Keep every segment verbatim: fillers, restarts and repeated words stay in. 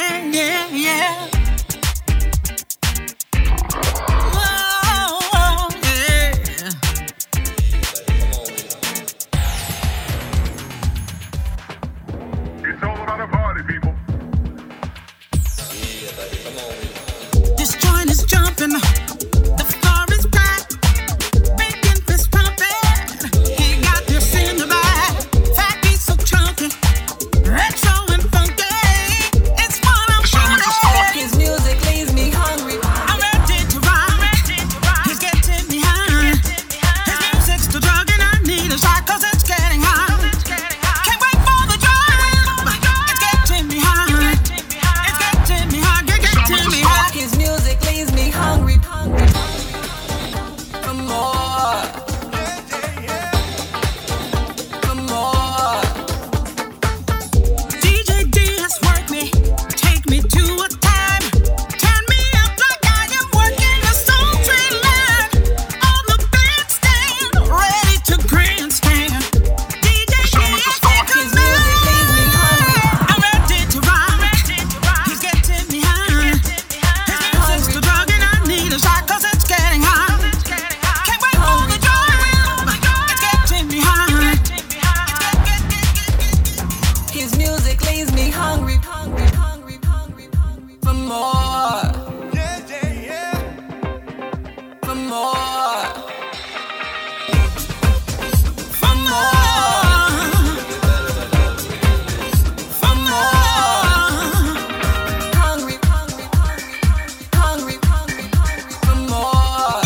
yeah, yeah, yeah. Whoa, yeah. It's all about a party, people. This joint is jumping. The floor is packed. Bacon fist pumping. He got this in the bag. Fat piece so chunky. Retro and funky. It's what I'm party. His music leaves me hungry. I'm ready to ride. He's getting me high. His music's the drug and I need a shot 'cause it's getting hot. Can't wait for the drive. It's getting me high. It's getting me high. Get getting me high. His music leaves me hungry. Hungry. For more. For more. D J D has worked me, take me to a time, turn me up like I am working a Stone Tree line. On the bandstand, ready to grandstand. D J D has taken His music leaves me hungry. I'm ready to ride. He's getting me high. His music's the drug and I need a shot 'cause it's getting hot. Can't wait for the drive. It's getting me high. His music leaves me hungry. Hungry. Hungry. Hungry. Hungry. For more. For more. For more. For more. Hungry. Hungry. Hungry. Hungry. Hungry. For more.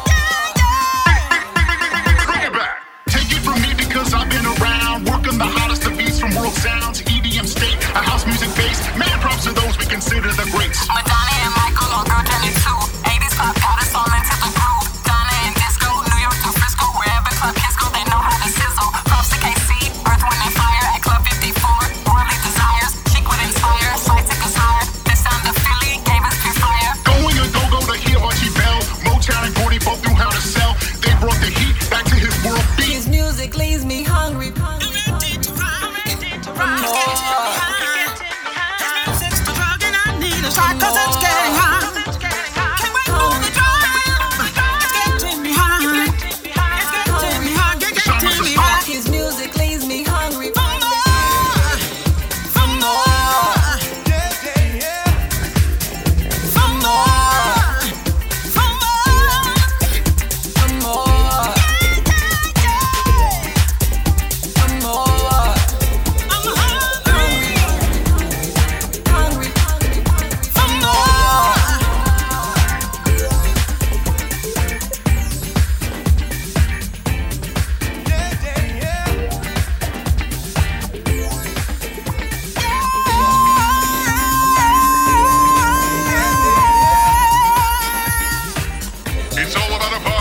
Bring it back. Take it from me because I've been around, working the hottest of beats from world sounds, E D M state, a house music base. Man, props to those we consider the greats. Madonna and Michael on Girl twenty-two. eighties pop got us all into the groove. Donna and disco, New York to Frisco, wherever club hits go, they know how to sizzle. Props to K C, Earth, Wind and Fire at Club fifty-four. Worldly desires, chic would inspire, slight took us higher. This sound of Philly gave us pure fire. Going a go-go to hear Archie Bell. Motown and Gordy both knew how to sell. They brought the heat back to his world beat. His music leaves me hungry. Hungry. Ready to ride. For more. His music's the drug and I need a shot 'cause it's getting hot. Can't wait for the drive. It's getting me high. It's getting me high. Get getting me high. His music leaves me hungry. For more. For more. For more. For more. For more. For more. I'm hungry. Hungry. For more. It's all about a